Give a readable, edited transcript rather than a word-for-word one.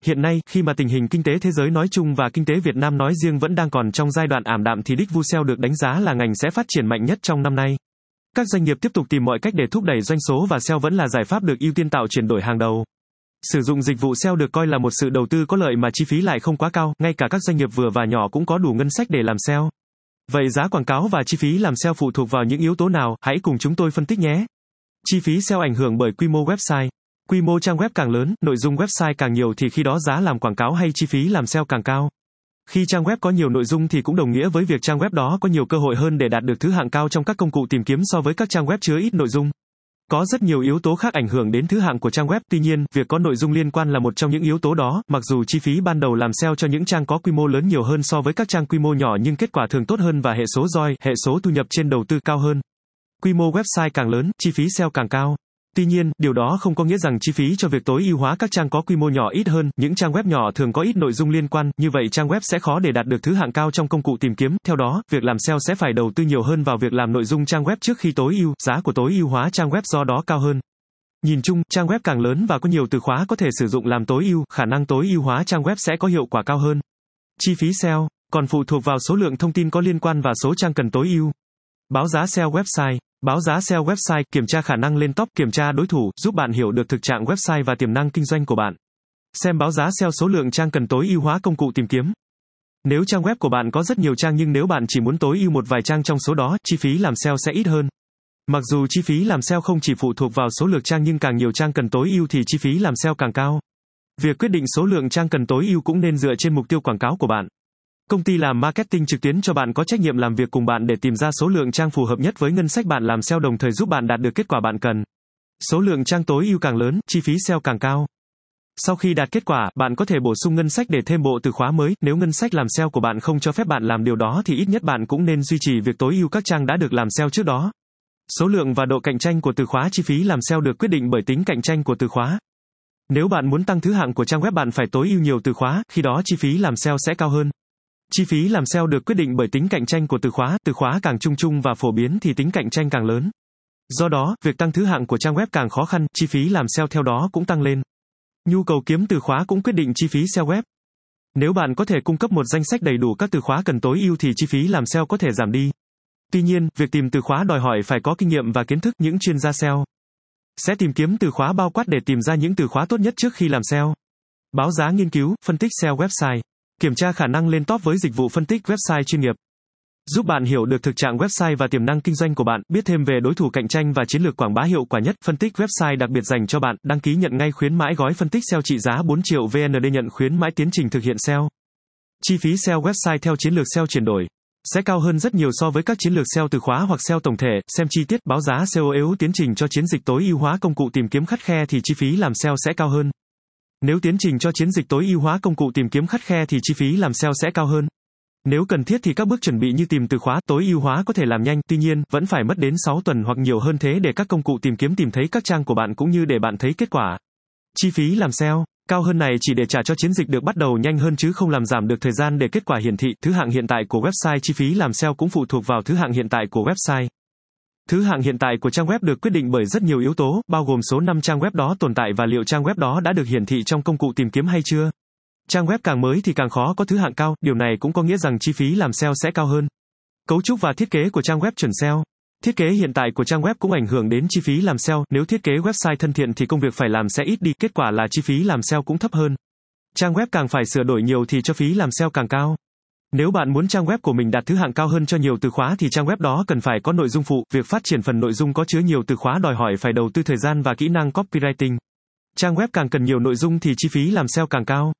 Hiện nay, khi mà tình hình kinh tế thế giới nói chung và kinh tế Việt Nam nói riêng vẫn đang còn trong giai đoạn ảm đạm thì Digital SEO được đánh giá là ngành sẽ phát triển mạnh nhất trong năm nay. Các doanh nghiệp tiếp tục tìm mọi cách để thúc đẩy doanh số và SEO vẫn là giải pháp được ưu tiên tạo chuyển đổi hàng đầu. Sử dụng dịch vụ SEO được coi là một sự đầu tư có lợi mà chi phí lại không quá cao, ngay cả các doanh nghiệp vừa và nhỏ cũng có đủ ngân sách để làm SEO. Vậy giá quảng cáo và chi phí làm SEO phụ thuộc vào những yếu tố nào? Hãy cùng chúng tôi phân tích nhé. Chi phí SEO ảnh hưởng bởi quy mô website. Quy mô trang web càng lớn, nội dung website càng nhiều thì khi đó giá làm quảng cáo hay chi phí làm SEO càng cao. Khi trang web có nhiều nội dung thì cũng đồng nghĩa với việc trang web đó có nhiều cơ hội hơn để đạt được thứ hạng cao trong các công cụ tìm kiếm so với các trang web chứa ít nội dung. Có rất nhiều yếu tố khác ảnh hưởng đến thứ hạng của trang web, tuy nhiên, việc có nội dung liên quan là một trong những yếu tố đó, mặc dù chi phí ban đầu làm SEO cho những trang có quy mô lớn nhiều hơn so với các trang quy mô nhỏ nhưng kết quả thường tốt hơn và hệ số ROI, hệ số thu nhập trên đầu tư cao hơn. Quy mô website càng lớn, chi phí SEO càng cao. Tuy nhiên, điều đó không có nghĩa rằng chi phí cho việc tối ưu hóa các trang có quy mô nhỏ ít hơn, những trang web nhỏ thường có ít nội dung liên quan, như vậy trang web sẽ khó để đạt được thứ hạng cao trong công cụ tìm kiếm, theo đó, việc làm SEO sẽ phải đầu tư nhiều hơn vào việc làm nội dung trang web trước khi tối ưu, giá của tối ưu hóa trang web do đó cao hơn. Nhìn chung, trang web càng lớn và có nhiều từ khóa có thể sử dụng làm tối ưu, khả năng tối ưu hóa trang web sẽ có hiệu quả cao hơn. Chi phí SEO còn phụ thuộc vào số lượng thông tin có liên quan và số trang cần tối ưu. Báo giá SEO website. Báo giá SEO website, kiểm tra khả năng lên top, kiểm tra đối thủ, giúp bạn hiểu được thực trạng website và tiềm năng kinh doanh của bạn. Xem báo giá SEO số lượng trang cần tối ưu hóa công cụ tìm kiếm. Nếu trang web của bạn có rất nhiều trang nhưng nếu bạn chỉ muốn tối ưu một vài trang trong số đó, chi phí làm SEO sẽ ít hơn. Mặc dù chi phí làm SEO không chỉ phụ thuộc vào số lượng trang nhưng càng nhiều trang cần tối ưu thì chi phí làm SEO càng cao. Việc quyết định số lượng trang cần tối ưu cũng nên dựa trên mục tiêu quảng cáo của bạn. Công ty làm marketing trực tuyến cho bạn có trách nhiệm làm việc cùng bạn để tìm ra số lượng trang phù hợp nhất với ngân sách bạn làm SEO đồng thời giúp bạn đạt được kết quả bạn cần. Số lượng trang tối ưu càng lớn, chi phí SEO càng cao. Sau khi đạt kết quả, bạn có thể bổ sung ngân sách để thêm bộ từ khóa mới, nếu ngân sách làm SEO của bạn không cho phép bạn làm điều đó thì ít nhất bạn cũng nên duy trì việc tối ưu các trang đã được làm SEO trước đó. Số lượng và độ cạnh tranh của từ khóa. Chi phí làm SEO được quyết định bởi tính cạnh tranh của từ khóa. Nếu bạn muốn tăng thứ hạng của trang web bạn phải tối ưu nhiều từ khóa, khi đó chi phí làm SEO sẽ cao hơn. Chi phí làm SEO được quyết định bởi tính cạnh tranh của từ khóa càng chung chung và phổ biến thì tính cạnh tranh càng lớn. Do đó, việc tăng thứ hạng của trang web càng khó khăn, chi phí làm SEO theo đó cũng tăng lên. Nhu cầu kiếm từ khóa cũng quyết định chi phí SEO web. Nếu bạn có thể cung cấp một danh sách đầy đủ các từ khóa cần tối ưu thì chi phí làm SEO có thể giảm đi. Tuy nhiên, việc tìm từ khóa đòi hỏi phải có kinh nghiệm và kiến thức. Những chuyên gia SEO sẽ tìm kiếm từ khóa bao quát để tìm ra những từ khóa tốt nhất trước khi làm SEO. Báo giá nghiên cứu, phân tích SEO website. Kiểm tra khả năng lên top với dịch vụ phân tích website chuyên nghiệp. Giúp bạn hiểu được thực trạng website và tiềm năng kinh doanh của bạn, biết thêm về đối thủ cạnh tranh và chiến lược quảng bá hiệu quả nhất. Phân tích website đặc biệt dành cho bạn, đăng ký nhận ngay khuyến mãi gói phân tích SEO trị giá 4 triệu VND nhận khuyến mãi tiến trình thực hiện SEO. Chi phí SEO website theo chiến lược SEO chuyển đổi sẽ cao hơn rất nhiều so với các chiến lược SEO từ khóa hoặc SEO tổng thể. Xem chi tiết, báo giá SEO yếu tiến trình cho chiến dịch tối ưu hóa công cụ tìm kiếm khắt khe thì chi phí làm SEO sẽ cao hơn. Nếu tiến trình cho chiến dịch tối ưu hóa công cụ tìm kiếm khắt khe thì chi phí làm SEO sẽ cao hơn. Nếu cần thiết thì các bước chuẩn bị như tìm từ khóa, tối ưu hóa có thể làm nhanh, tuy nhiên, vẫn phải mất đến 6 tuần hoặc nhiều hơn thế để các công cụ tìm kiếm tìm thấy các trang của bạn cũng như để bạn thấy kết quả. Chi phí làm SEO cao hơn này chỉ để trả cho chiến dịch được bắt đầu nhanh hơn chứ không làm giảm được thời gian để kết quả hiển thị. Thứ hạng hiện tại của website. Chi phí làm SEO cũng phụ thuộc vào thứ hạng hiện tại của website. Thứ hạng hiện tại của trang web được quyết định bởi rất nhiều yếu tố, bao gồm số năm trang web đó tồn tại và liệu trang web đó đã được hiển thị trong công cụ tìm kiếm hay chưa. Trang web càng mới thì càng khó có thứ hạng cao, điều này cũng có nghĩa rằng chi phí làm SEO sẽ cao hơn. Cấu trúc và thiết kế của trang web chuẩn SEO. Thiết kế hiện tại của trang web cũng ảnh hưởng đến chi phí làm SEO, nếu thiết kế website thân thiện thì công việc phải làm sẽ ít đi, kết quả là chi phí làm SEO cũng thấp hơn. Trang web càng phải sửa đổi nhiều thì cho phí làm SEO càng cao. Nếu bạn muốn trang web của mình đạt thứ hạng cao hơn cho nhiều từ khóa thì trang web đó cần phải có nội dung phụ, việc phát triển phần nội dung có chứa nhiều từ khóa đòi hỏi phải đầu tư thời gian và kỹ năng copywriting. Trang web càng cần nhiều nội dung thì chi phí làm SEO càng cao.